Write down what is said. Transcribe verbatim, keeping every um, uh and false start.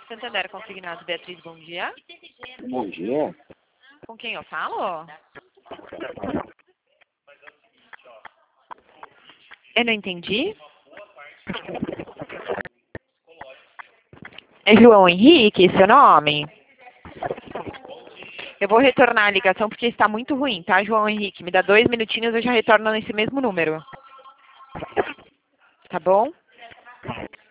Santander Consignados, Beatriz, bom dia. Bom dia. Com quem eu falo? Eu não entendi. É João Henrique, seu nome? Eu vou retornar a ligação porque está muito ruim, tá, João Henrique? Me dá dois minutinhos, eu já retorno nesse mesmo número. Tá bom?